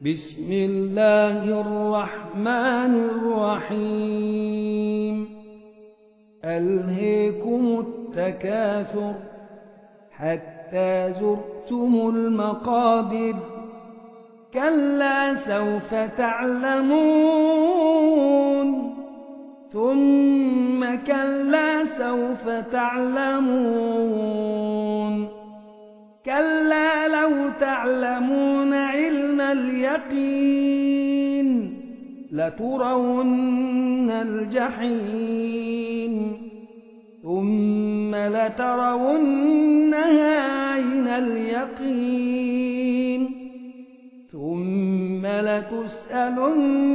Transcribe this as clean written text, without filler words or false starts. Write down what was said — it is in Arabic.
بسم الله الرحمن الرحيم ألهيكم التكاثر حتى زرتم المقابر كلا سوف تعلمون ثم كلا سوف تعلمون كلا لو تعلمون علم اليقين لترون الجحيم ثم لترونها عين اليقين ثم لتسألن